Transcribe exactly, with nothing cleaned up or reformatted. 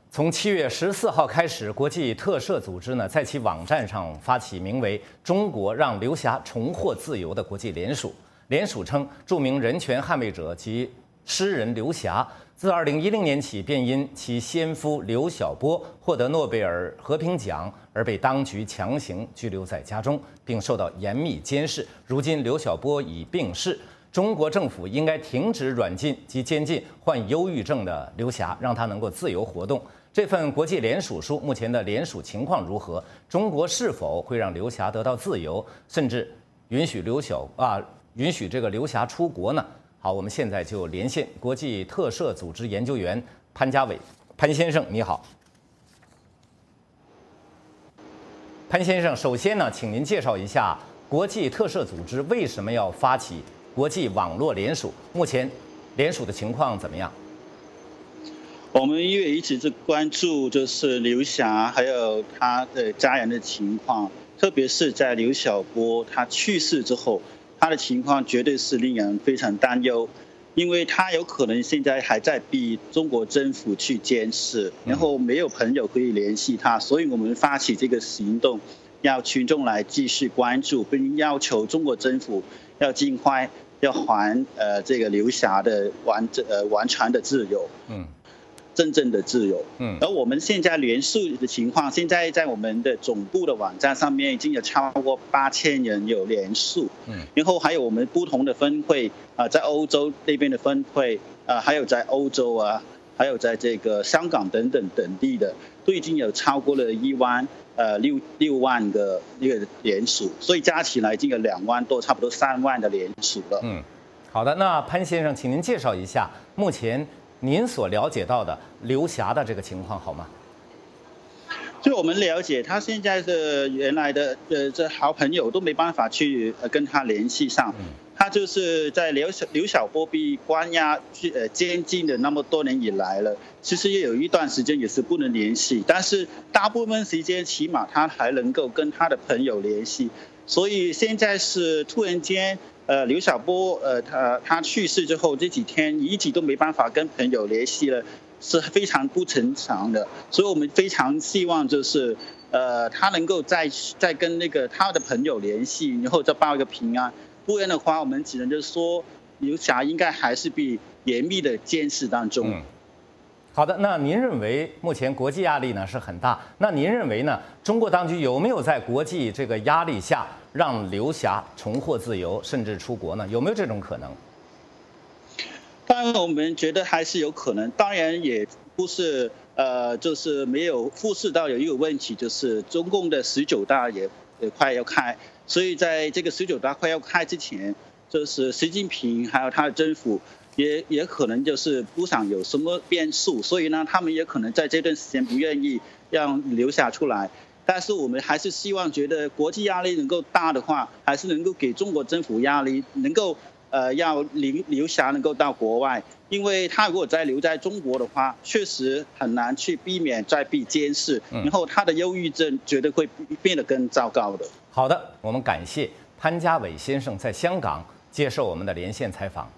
从七月十四号开始，国际特赦组织呢在其网站上发起名为“中国让刘霞重获自由”的国际联署。联署称，著名人权捍卫者及诗人刘霞自二零一零年起便因其先夫刘晓波获得诺贝尔和平奖而被当局强行拘留在家中，并受到严密监视。如今刘晓波已病逝，中国政府应该停止软禁及监禁患忧郁症的刘霞，让他能够自由活动。这份国际联署书目前的联署情况如何？中国是否会让刘霞得到自由，甚至允许刘晓啊允许这个刘霞出国呢？好，我们现在就连线国际特赦组织研究员潘家伟，潘先生你好。潘先生，首先呢，请您介绍一下国际特赦组织为什么要发起国际网络联署？目前联署的情况怎么样？ 我们因为一直是关注就是刘霞还有他的家人的情况，特别是在刘晓波他去世之后，他的情况绝对是令人非常担忧，因为他有可能现在还在逼中国政府去监视，然后没有朋友可以联系他，所以我们发起这个行动，要群众来继续关注，并要求中国政府要尽快要还呃这个刘霞的完呃完全的自由。嗯。真正的自由，嗯，而我们现在联署的情况，现在在我们的总部的网站上面已经有超过八千人有联署，嗯，然后还有我们不同的分会啊、呃，在欧洲那边的分会啊、呃，还有在欧洲啊，还有在这个香港等等等地的，都已经有超过了一万呃六六万个那个联署，所以加起来已经有两万多，差不多三万的联署了。 嗯，好的，那潘先生，请您介绍一下目前您所了解到的刘霞的这个情况好吗？ 就我们了解，他现在的原来的呃这好朋友都没办法去呃跟他联系上。他就是在刘小刘晓波被关押去呃监禁的那么多年以来了，其实也有一段时间也是不能联系，但是大部分时间起码他还能够跟他的朋友联系，所以现在是突然间。呃，刘晓波，呃，他他去世之后这几天一直都没办法跟朋友联系了，是非常不正常的。所以我们非常希望就是，呃，他能够再再跟那个他的朋友联系，然后再报一个平安。不然的话，我们只能就说刘霞应该还是被严密的监视当中。嗯好的，那您认为目前国际压力呢是很大？那您认为呢？中国当局有没有在国际这个压力下让刘霞重获自由，甚至出国呢？有没有这种可能？ 当然，我们觉得还是有可能。当然，也不是呃，就是没有忽视到有一个问题，就是中共的十九大也也快要开，所以在这个十九大快要开之前，就是习近平还有他的政府。也也可能就是不想有什么变数，所以呢，他们也可能在这段时间不愿意让刘霞出来。但是我们还是希望，觉得国际压力能够大的话，还是能够给中国政府压力，能够呃要刘刘霞能够到国外，因为他如果再留在中国的话，确实很难去避免再被监视，然后他的忧郁症绝对会变得更糟糕的。 好的，我们感谢潘家伟先生在香港接受我们的连线采访。